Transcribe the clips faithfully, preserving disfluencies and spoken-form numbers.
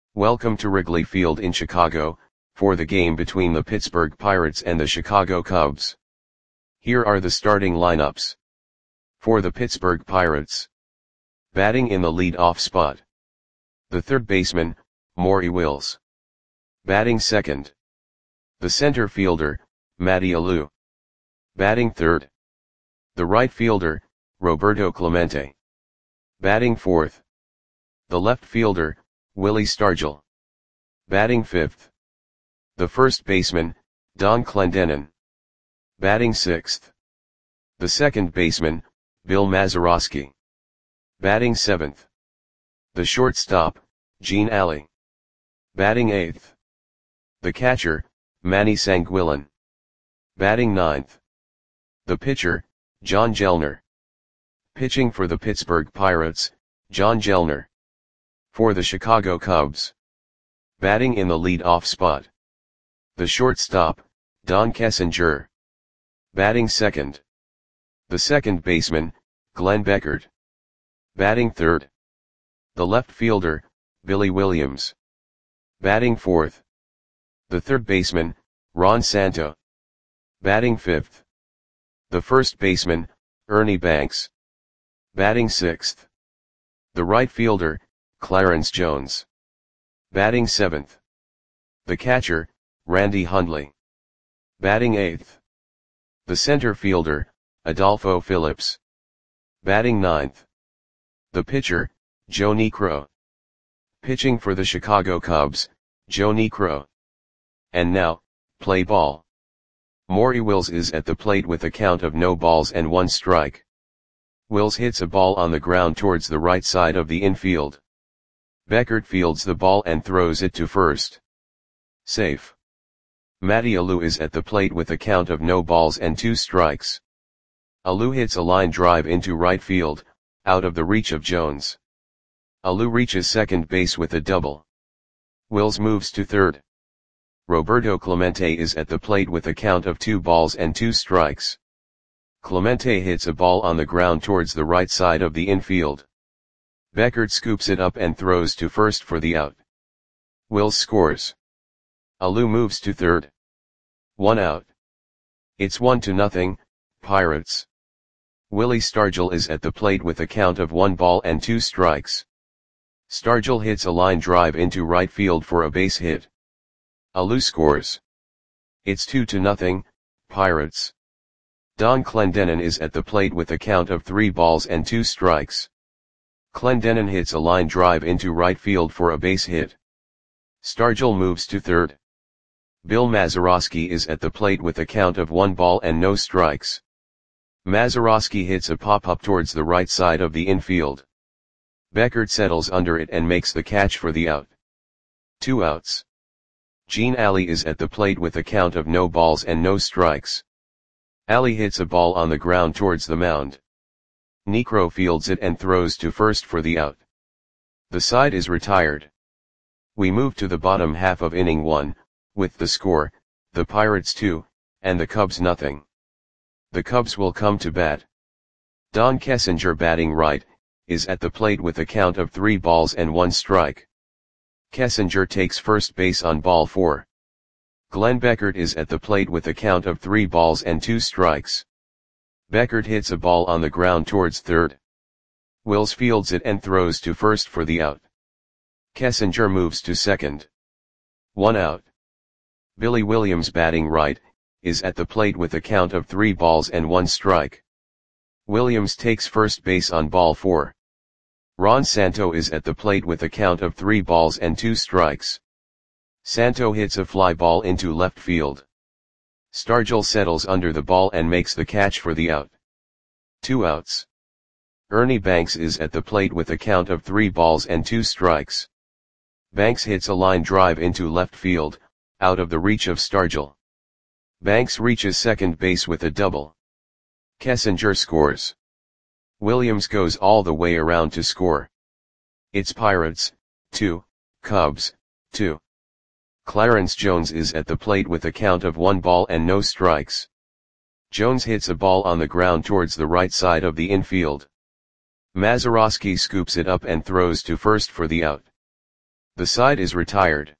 Welcome to Wrigley Field in Chicago, for the game between the Pittsburgh Pirates and the Chicago Cubs. Here are the starting lineups. For the Pittsburgh Pirates. Batting in the lead-off spot. The third baseman, Maury Wills. Batting second. The center fielder, Matty Alou. Batting third. The right fielder, Roberto Clemente. Batting fourth. The left fielder, Willie Stargell. Batting fifth. The first baseman, Don Clendenon. Batting sixth. The second baseman, Bill Mazeroski. Batting seventh. The shortstop, Gene Alley. Batting eighth. The catcher, Manny Sanguillen. Batting ninth. The pitcher, John Gellner. Pitching for the Pittsburgh Pirates, John Gellner. For the Chicago Cubs. Batting in the lead-off spot. The shortstop, Don Kessinger. Batting second. The second baseman, Glenn Beckert. Batting third. The left fielder, Billy Williams. Batting fourth. The third baseman, Ron Santo. Batting fifth. The first baseman, Ernie Banks. Batting sixth. The right fielder, Clarence Jones. Batting seventh. The catcher, Randy Hundley. Batting eighth. The center fielder, Adolfo Phillips. Batting ninth. The pitcher, Joe Niekro. Pitching for the Chicago Cubs, Joe Niekro. And now, play ball. Maury Wills is at the plate with a count of no balls and one strike. Wills hits a ball on the ground towards the right side of the infield. Beckert fields the ball and throws it to first. Safe. Matty Alou is at the plate with a count of no balls and two strikes. Alou hits a line drive into right field, out of the reach of Jones. Alou reaches second base with a double. Wills moves to third. Roberto Clemente is at the plate with a count of two balls and two strikes. Clemente hits a ball on the ground towards the right side of the infield. Beckert scoops it up and throws to first for the out. Wills scores. Alou moves to third. One out. It's one to nothing, Pirates. Willie Stargell is at the plate with a count of one ball and two strikes. Stargell hits a line drive into right field for a base hit. Alou scores. It's two to nothing, Pirates. Don Clendenon is at the plate with a count of three balls and two strikes. Clendenon hits a line drive into right field for a base hit. Stargell moves to third. Bill Mazeroski is at the plate with a count of one ball and no strikes. Mazeroski hits a pop-up towards the right side of the infield. Beckert settles under it and makes the catch for the out. Two outs. Gene Alley is at the plate with a count of no balls and no strikes. Alley hits a ball on the ground towards the mound. Niekro fields it and throws to first for the out. The side is retired. We move to the bottom half of inning one, with the score, the Pirates two, and the Cubs nothing. The Cubs will come to bat. Don Kessinger batting right, is at the plate with a count of three balls and one strike. Kessinger takes first base on ball four. Glenn Beckert is at the plate with a count of three balls and two strikes. Beckert hits a ball on the ground towards third. Wills fields it and throws to first for the out. Kessinger moves to second. One out. Billy Williams batting right, is at the plate with a count of three balls and one strike. Williams takes first base on ball four. Ron Santo is at the plate with a count of three balls and two strikes. Santo hits a fly ball into left field. Stargell settles under the ball and makes the catch for the out. Two outs. Ernie Banks is at the plate with a count of three balls and two strikes. Banks hits a line drive into left field, out of the reach of Stargell. Banks reaches second base with a double. Kessinger scores. Williams goes all the way around to score. It's Pirates, two, Cubs, two. Clarence Jones is at the plate with a count of one ball and no strikes. Jones hits a ball on the ground towards the right side of the infield. Mazeroski scoops it up and throws to first for the out. The side is retired.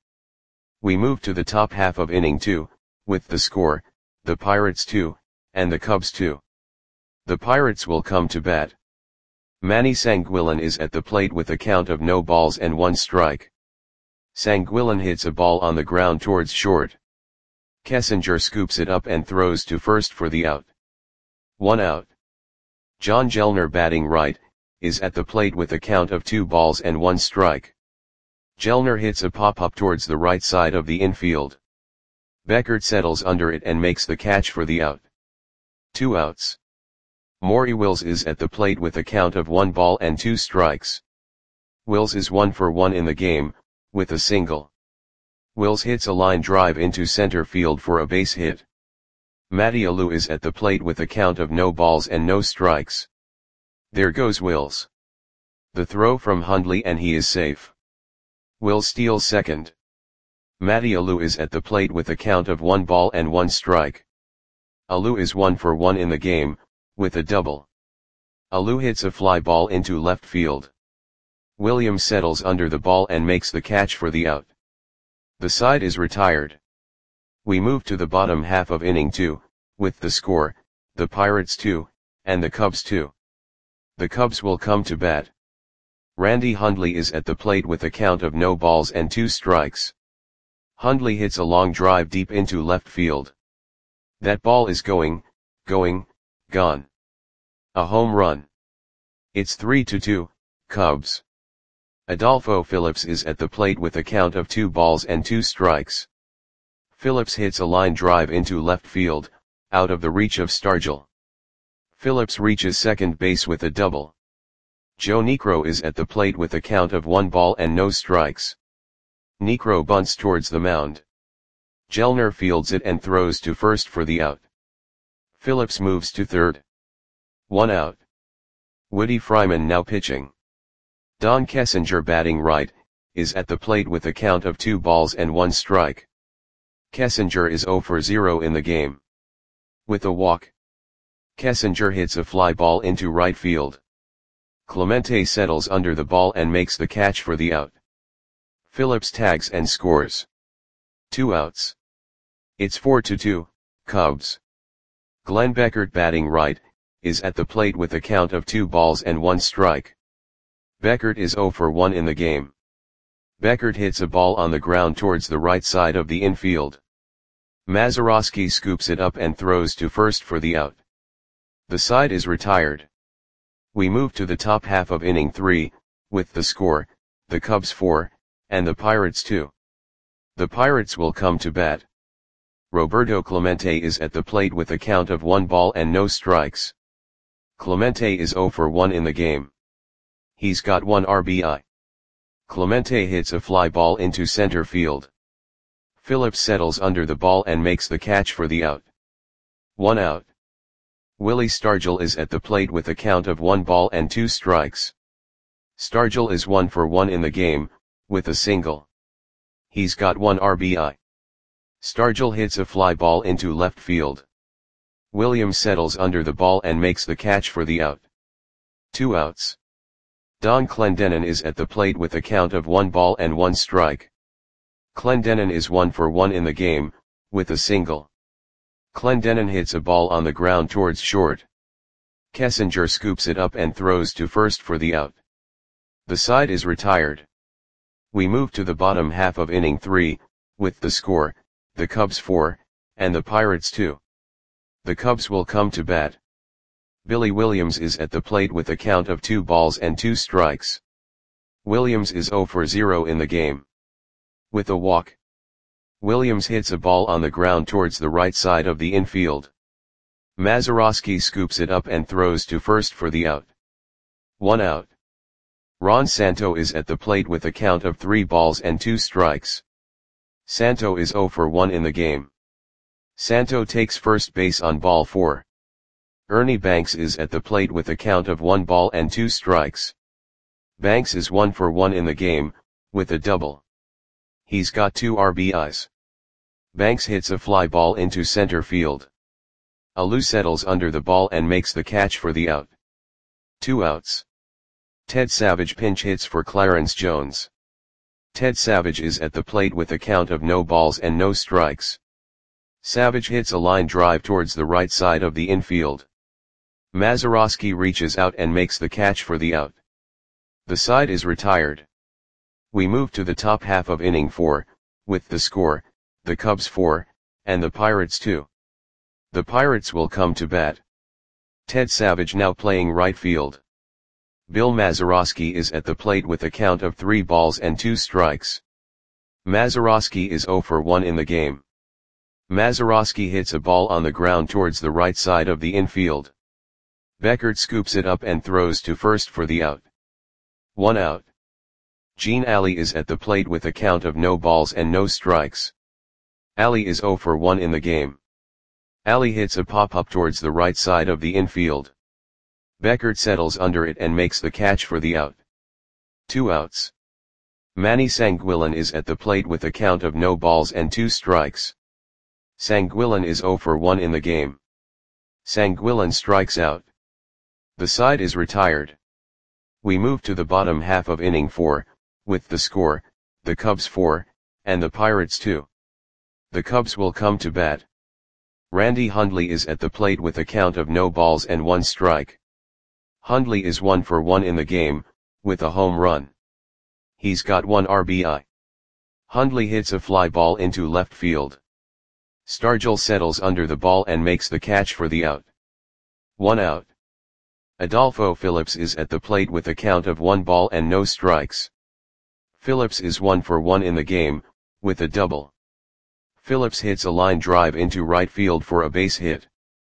We move to the top half of inning two, with the score, the Pirates two, and the Cubs two. The Pirates will come to bat. Manny Sanguillen is at the plate with a count of no balls and one strike. Sanguillen hits a ball on the ground towards short. Kessinger scoops it up and throws to first for the out. One out. John Gellner, batting right, is at the plate with a count of two balls and one strike. Gellner hits a pop-up towards the right side of the infield. Beckert settles under it and makes the catch for the out. Two outs. Maury Wills is at the plate with a count of one ball and two strikes. Wills is one for one in the game, with a single. Wills hits a line drive into center field for a base hit. Matty Alou is at the plate with a count of no balls and no strikes. There goes Wills. The throw from Hundley and he is safe. Wills steals second. Matty Alou is at the plate with a count of one ball and one strike. Alou is one for one in the game, with a double. Alou hits a fly ball into left field. Williams settles under the ball and makes the catch for the out. The side is retired. We move to the bottom half of inning two, with the score, the Pirates two, and the Cubs two. The Cubs will come to bat. Randy Hundley is at the plate with a count of no balls and two strikes. Hundley hits a long drive deep into left field. That ball is going, going, gone. A home run. It's three to two, Cubs. Adolfo Phillips is at the plate with a count of two balls and two strikes. Phillips hits a line drive into left field, out of the reach of Stargell. Phillips reaches second base with a double. Joe Niekro is at the plate with a count of one ball and no strikes. Niekro bunts towards the mound. Gellner fields it and throws to first for the out. Phillips moves to third. One out. Woody Fryman now pitching. Don Kessinger, batting right, is at the plate with a count of two balls and one strike. Kessinger is zero for zero in the game. With a walk. Kessinger hits a fly ball into right field. Clemente settles under the ball and makes the catch for the out. Phillips tags and scores. Two outs. It's four to two, Cubs. Glenn Beckert, batting right, is at the plate with a count of two balls and one strike. Beckert is zero for one in the game. Beckert hits a ball on the ground towards the right side of the infield. Mazeroski scoops it up and throws to first for the out. The side is retired. We move to the top half of inning three, with the score, the Cubs four, and the Pirates two. The Pirates will come to bat. Roberto Clemente is at the plate with a count of one ball and no strikes. Clemente is zero for one in the game. He's got one R B I. Clemente hits a fly ball into center field. Phillips settles under the ball and makes the catch for the out. One out. Willie Stargell is at the plate with a count of one ball and two strikes. Stargell is one for one in the game, with a single. He's got one R B I. Stargell hits a fly ball into left field. Williams settles under the ball and makes the catch for the out. Two outs. Don Clendenon is at the plate with a count of one ball and one strike. Clendenon is one for one in the game, with a single. Clendenon hits a ball on the ground towards short. Kessinger scoops it up and throws to first for the out. The side is retired. We move to the bottom half of inning three, with the score, the Cubs four, and the Pirates two. The Cubs will come to bat. Billy Williams is at the plate with a count of two balls and two strikes. Williams is zero for zero in the game. With a walk. Williams hits a ball on the ground towards the right side of the infield. Mazeroski scoops it up and throws to first for the out. One out. Ron Santo is at the plate with a count of three balls and two strikes. Santo is zero for one in the game. Santo takes first base on ball four. Ernie Banks is at the plate with a count of one ball and two strikes. Banks is one for one in the game, with a double. He's got two R B Is. Banks hits a fly ball into center field. Alou settles under the ball and makes the catch for the out. Two outs. Ted Savage pinch hits for Clarence Jones. Ted Savage is at the plate with a count of no balls and no strikes. Savage hits a line drive towards the right side of the infield. Mazeroski reaches out and makes the catch for the out. The side is retired. We move to the top half of inning four, with the score, the Cubs four, and the Pirates two. The Pirates will come to bat. Ted Savage now playing right field. Bill Mazeroski is at the plate with a count of three balls and two strikes. Mazeroski is oh for one in the game. Mazeroski hits a ball on the ground towards the right side of the infield. Beckert scoops it up and throws to first for the out. One out. Gene Alley is at the plate with a count of no balls and no strikes. Alley is oh for one in the game. Alley hits a pop-up towards the right side of the infield. Beckert settles under it and makes the catch for the out. Two outs. Manny Sanguillen is at the plate with a count of no balls and two strikes. Sanguillen is oh for one in the game. Sanguillen strikes out. The side is retired. We move to the bottom half of inning four, with the score, the Cubs four, and the Pirates two. The Cubs will come to bat. Randy Hundley is at the plate with a count of no balls and one strike. Hundley is one for one in the game, with a home run. He's got one R B I. Hundley hits a fly ball into left field. Stargell settles under the ball and makes the catch for the out. One out. Adolfo Phillips is at the plate with a count of one ball and no strikes. Phillips is one for one in the game, with a double. Phillips hits a line drive into right field for a base hit.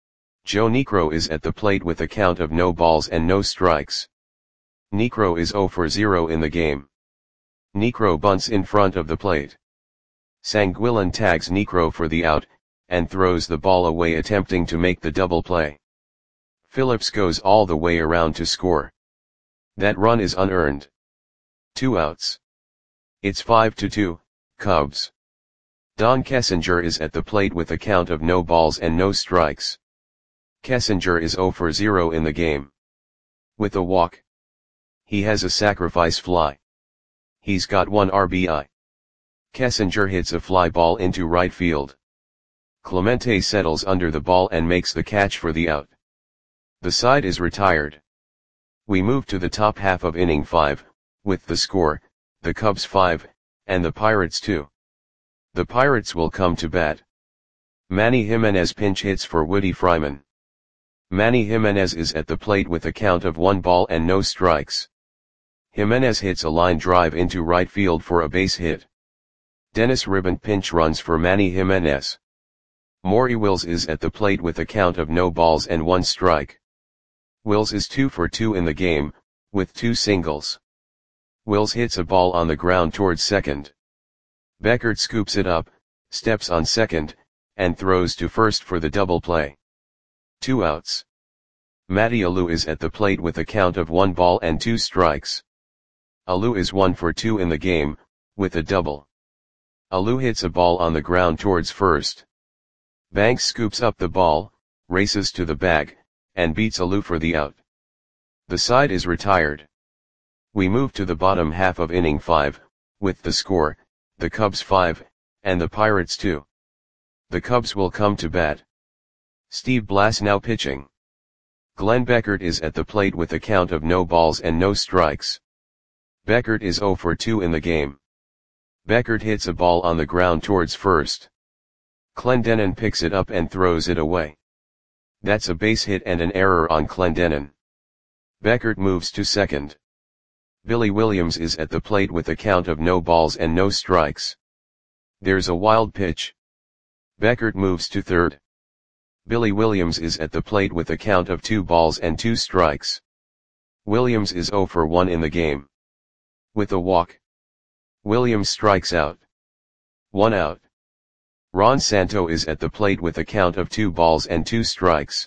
Joe Niekro is at the plate with a count of no balls and no strikes. Niekro is oh for zero in the game. Niekro bunts in front of the plate. Sanguillen tags Niekro for the out, and throws the ball away attempting to make the double play. Phillips goes all the way around to score. That run is unearned. Two outs. It's five to two, Cubs. Don Kessinger is at the plate with a count of no balls and no strikes. Kessinger is oh for zero in the game. With a walk. He has a sacrifice fly. He's got one R B I. Kessinger hits a fly ball into right field. Clemente settles under the ball and makes the catch for the out. The side is retired. We move to the top half of inning five, with the score, the Cubs five, and the Pirates two. The Pirates will come to bat. Manny Jimenez pinch hits for Woody Fryman. Manny Jimenez is at the plate with a count of one ball and no strikes. Jimenez hits a line drive into right field for a base hit. Dennis Ribbant pinch runs for Manny Jimenez. Maury Wills is at the plate with a count of no balls and one strike. Wills is two for two in the game, with two singles. Wills hits a ball on the ground towards second. Beckert scoops it up, steps on second, and throws to first for the double play. Two outs. Matty Alou is at the plate with a count of one ball and two strikes. Alou is one for two in the game, with a double. Alou hits a ball on the ground towards first. Banks scoops up the ball, races to the bag, and beats Alou for the out. The side is retired. We move to the bottom half of inning five, with the score, the Cubs five, and the Pirates two. The Cubs will come to bat. Steve Blass now pitching. Glenn Beckert is at the plate with a count of no balls and no strikes. Beckert is oh for two in the game. Beckert hits a ball on the ground towards first. Clendenon picks it up and throws it away. That's a base hit and an error on Clendenon. Beckert moves to second. Billy Williams is at the plate with a count of no balls and no strikes. There's a wild pitch. Beckert moves to third. Billy Williams is at the plate with a count of two balls and two strikes. Williams is oh for one in the game. With a walk. Williams strikes out. One out. Ron Santo is at the plate with a count of two balls and two strikes.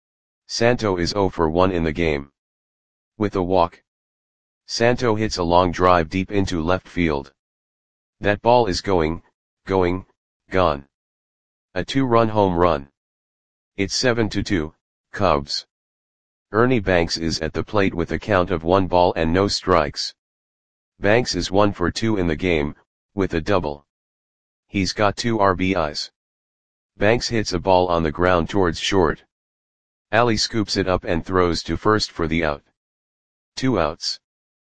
Santo is oh for one in the game. With a walk. Santo hits a long drive deep into left field. That ball is going, going, gone. A two-run home run. It's seven to two, Cubs. Ernie Banks is at the plate with a count of one ball and no strikes. Banks is one for two in the game, with a double. He's got two R B Is. Banks hits a ball on the ground towards short. Ali scoops it up and throws to first for the out. Two outs.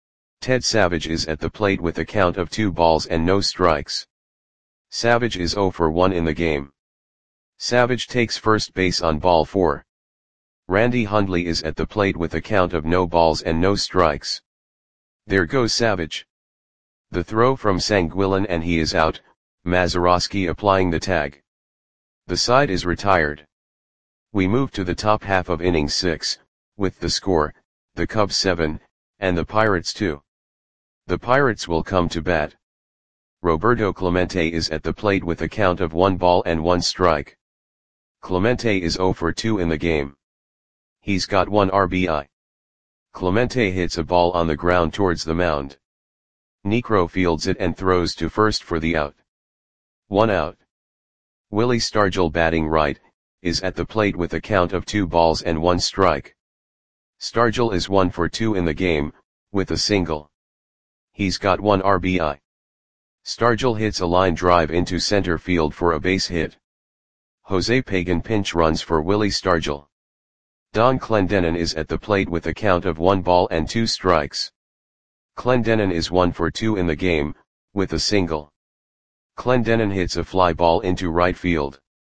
Ted Savage is at the plate with a count of two balls and no strikes. Savage is zero for one in the game. Savage takes first base on ball four. Randy Hundley is at the plate with a count of no balls and no strikes. There goes Savage. The throw from Sanguillén and he is out, Mazeroski applying the tag. The side is retired. We move to the top half of inning six, with the score, the Cubs seven, and the Pirates two. The Pirates will come to bat. Roberto Clemente is at the plate with a count of one ball and one strike. Clemente is zero for two in the game. He's got one R B I. Clemente hits a ball on the ground towards the mound. Niekro fields it and throws to first for the out. One out. Willie Stargell, batting right, is at the plate with a count of two balls and one strike. Stargell is one for two in the game, with a single. He's got one R B I. Stargell hits a line drive into center field for a base hit. Jose Pagan pinch runs for Willie Stargell. Don Clendenon is at the plate with a count of one ball and two strikes. Clendenon is one for two in the game, with a single. Clendenon hits a fly ball into right field.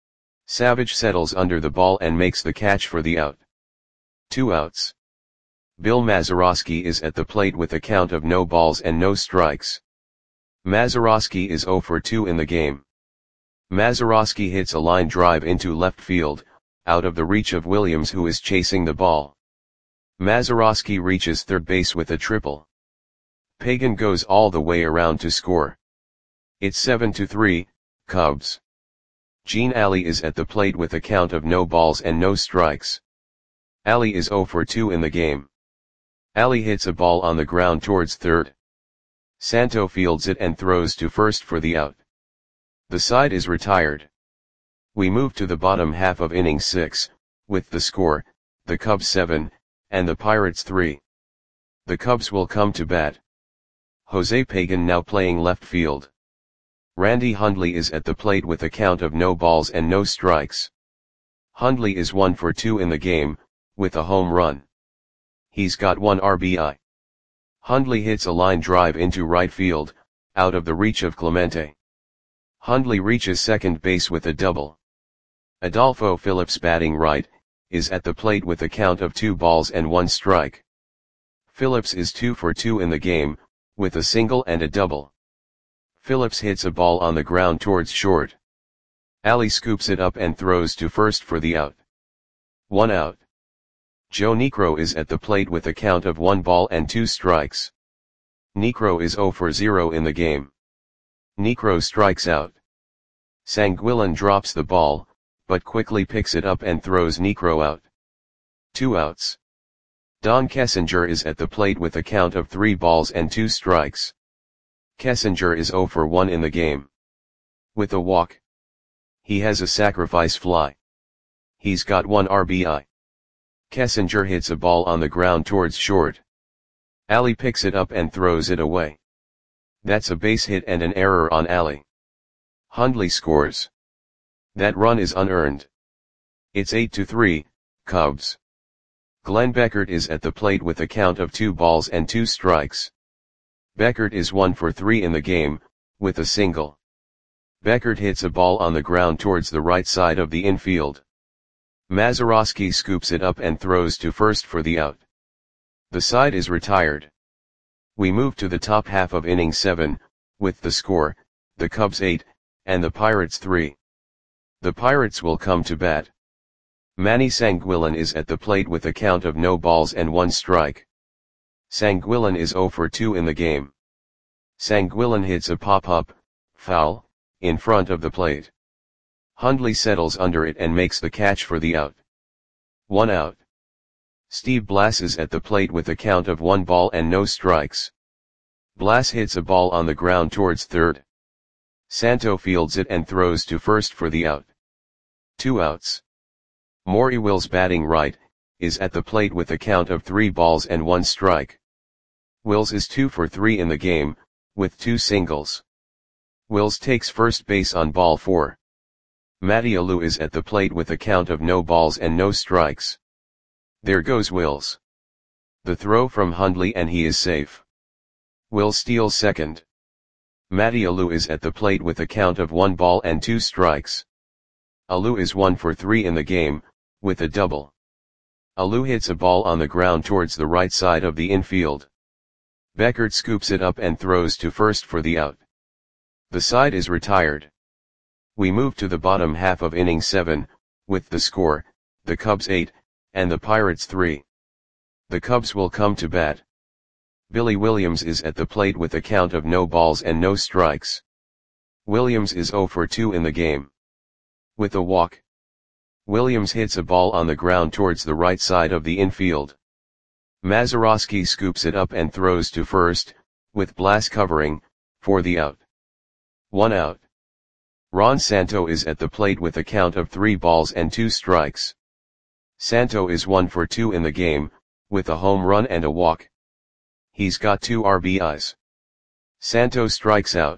Savage settles under the ball and makes the catch for the out. Two outs. Bill Mazeroski is at the plate with a count of no balls and no strikes. Mazeroski is zero for two in the game. Mazeroski hits a line drive into left field, out of the reach of Williams, who is chasing the ball. Mazeroski reaches third base with a triple. Pagan goes all the way around to score. It's seven to three, Cubs. Gene Ali is at the plate with a count of no balls and no strikes. Ali is zero for two in the game. Ali hits a ball on the ground towards third. Santo fields it and throws to first for the out. The side is retired. We move to the bottom half of inning six, with the score, the Cubs seven, and the Pirates three. The Cubs will come to bat. Jose Pagan now playing left field. Randy Hundley is at the plate with a count of no balls and no strikes. Hundley is one for two in the game, with a home run. He's got one R B I. Hundley hits a line drive into right field, out of the reach of Clemente. Hundley reaches second base with a double. Adolfo Phillips, batting right, is at the plate with a count of two balls and one strike. Phillips is two for two in the game, with a single and a double. Phillips hits a ball on the ground towards short. Ali scoops it up and throws to first for the out. One out. Joe Niekro is at the plate with a count of one ball and two strikes. Niekro is zero for zero in the game. Niekro strikes out. Sanguillén drops the ball, but quickly picks it up and throws Niekro out. Two outs. Don Kessinger is at the plate with a count of three balls and two strikes. Kessinger is zero for one in the game. With a walk. He has a sacrifice fly. He's got one R B I. Kessinger hits a ball on the ground towards short. Ali picks it up and throws it away. That's a base hit and an error on Ali. Hundley scores. That run is unearned. It's eight to three, Cubs. Glenn Beckert is at the plate with a count of two balls and two strikes. Beckert is one for three in the game, with a single. Beckert hits a ball on the ground towards the right side of the infield. Mazeroski scoops it up and throws to first for the out. The side is retired. We move to the top half of inning seven, with the score, the Cubs eight, and the Pirates three. The Pirates will come to bat. Manny Sanguillén is at the plate with a count of no balls and one strike. Sanguillén is zero for two in the game. Sanguillén hits a pop-up, foul, in front of the plate. Hundley settles under it and makes the catch for the out. One out. Steve Blass is at the plate with a count of one ball and no strikes. Blass hits a ball on the ground towards third. Santo fields it and throws to first for the out. Two outs. Maury Wills, batting right, is at the plate with a count of three balls and one strike. Wills is two for three in the game, with two singles. Wills takes first base on ball four. Matty Alou is at the plate with a count of no balls and no strikes. There goes Wills. The throw from Hundley and he is safe. Wills steals second. Matty Alou is at the plate with a count of one ball and two strikes. Alou is one for three in the game, with a double. Alou hits a ball on the ground towards the right side of the infield. Beckert scoops it up and throws to first for the out. The side is retired. We move to the bottom half of inning seven, with the score, the Cubs eight, and the Pirates three. The Cubs will come to bat. Billy Williams is at the plate with a count of no balls and no strikes. Williams is zero for two in the game. With a walk. Williams hits a ball on the ground towards the right side of the infield. Mazeroski scoops it up and throws to first, with Blas covering, for the out. One out. Ron Santo is at the plate with a count of three balls and two strikes. Santo is one for two in the game, with a home run and a walk. He's got two R B Is. Santo strikes out.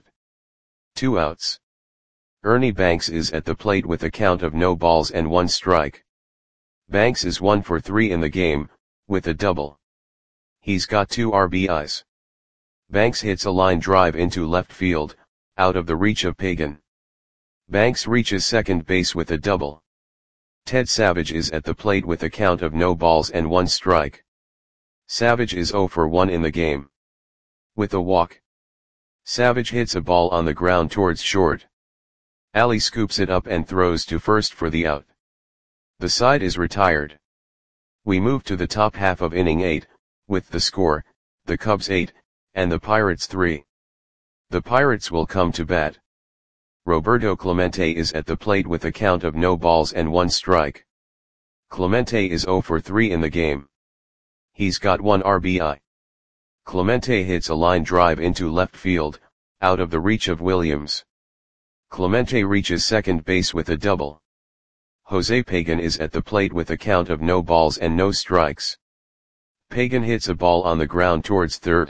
Two outs. Ernie Banks is at the plate with a count of no balls and one strike. Banks is one for three in the game, with a double. He's got two R B Is. Banks hits a line drive into left field, out of the reach of Pagan. Banks reaches second base with a double. Ted Savage is at the plate with a count of no balls and one strike. Savage is zero for one in the game. With a walk. Savage hits a ball on the ground towards short. Ali scoops it up and throws to first for the out. The side is retired. We move to the top half of inning eight, with the score, the Cubs eight, and the Pirates three. The Pirates will come to bat. Roberto Clemente is at the plate with a count of no balls and one strike. Clemente is zero for three in the game. He's got one R B I. Clemente hits a line drive into left field, out of the reach of Williams. Clemente reaches second base with a double. Jose Pagan is at the plate with a count of no balls and no strikes. Pagan hits a ball on the ground towards third.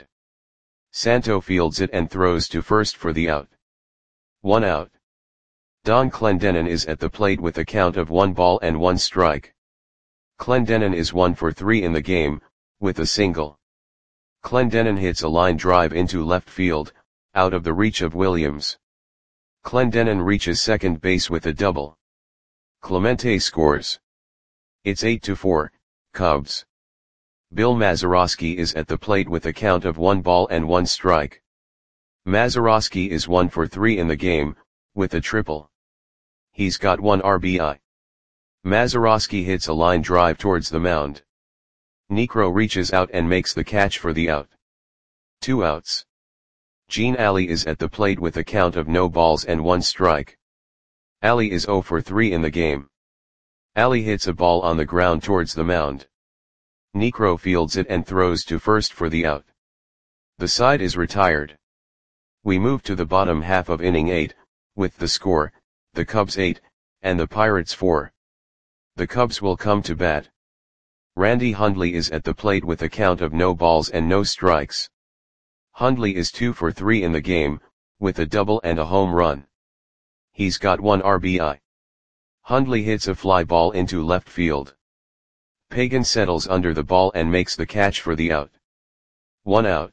Santo fields it and throws to first for the out. One out. Don Clendenon is at the plate with a count of one ball and one strike. Clendenon is one for three in the game, with a single. Clendenon hits a line drive into left field, out of the reach of Williams. Clendenon reaches second base with a double. Clemente scores. It's eight to four, Cubs. Bill Mazeroski is at the plate with a count of one ball and one strike. Mazeroski is one for three in the game, with a triple. He's got one R B I. Mazeroski hits a line drive towards the mound. Niekro reaches out and makes the catch for the out. Two outs. Gene Ali is at the plate with a count of no balls and one strike. Ali is zero for three in the game. Ali hits a ball on the ground towards the mound. Niekro fields it and throws to first for the out. The side is retired. We move to the bottom half of inning eight, with the score, the Cubs eight, and the Pirates four. The Cubs will come to bat. Randy Hundley is at the plate with a count of no balls and no strikes. Hundley is two for three in the game, with a double and a home run. He's got one R B I. Hundley hits a fly ball into left field. Pagan settles under the ball and makes the catch for the out. One out.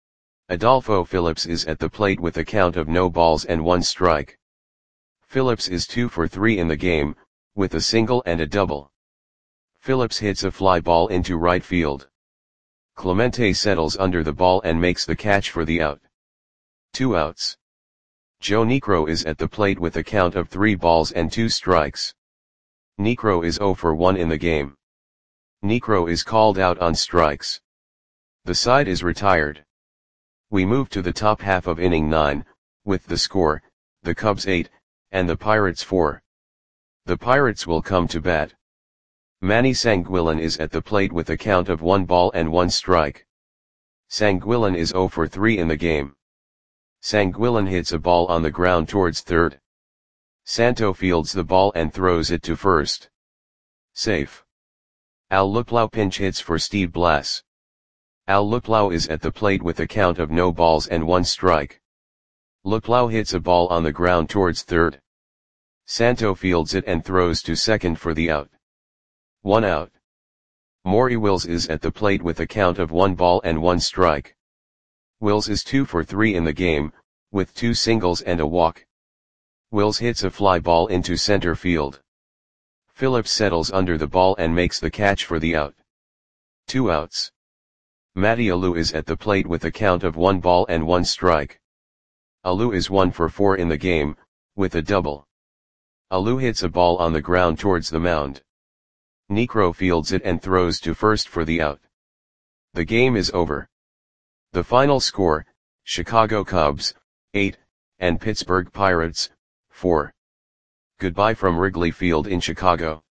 Adolfo Phillips is at the plate with a count of no balls and one strike. Phillips is two for three in the game, with a single and a double. Phillips hits a fly ball into right field. Clemente settles under the ball and makes the catch for the out. Two outs. Joe Niekro is at the plate with a count of three balls and two strikes. Niekro is zero for one in the game. Niekro is called out on strikes. The side is retired. We move to the top half of inning nine, with the score, the Cubs eight, and the Pirates four. The Pirates will come to bat. Manny Sanguillen is at the plate with a count of one ball and one strike. Sanguillen is zero for three in the game. Sanguillen hits a ball on the ground towards third. Santo fields the ball and throws it to first. Safe. Al Luplow pinch hits for Steve Blas. Al Luplow is at the plate with a count of no balls and one strike. Luplow hits a ball on the ground towards third. Santo fields it and throws to second for the out. One out. Maury Wills is at the plate with a count of one ball and one strike. Wills is two for three in the game, with two singles and a walk. Wills hits a fly ball into center field. Phillips settles under the ball and makes the catch for the out. Two outs. Matty Alou is at the plate with a count of one ball and one strike. Alou is one for four in the game, with a double. Alou hits a ball on the ground towards the mound. Niekro fields it and throws to first for the out. The game is over. The final score, Chicago Cubs, eight, and Pittsburgh Pirates, four. Goodbye from Wrigley Field in Chicago.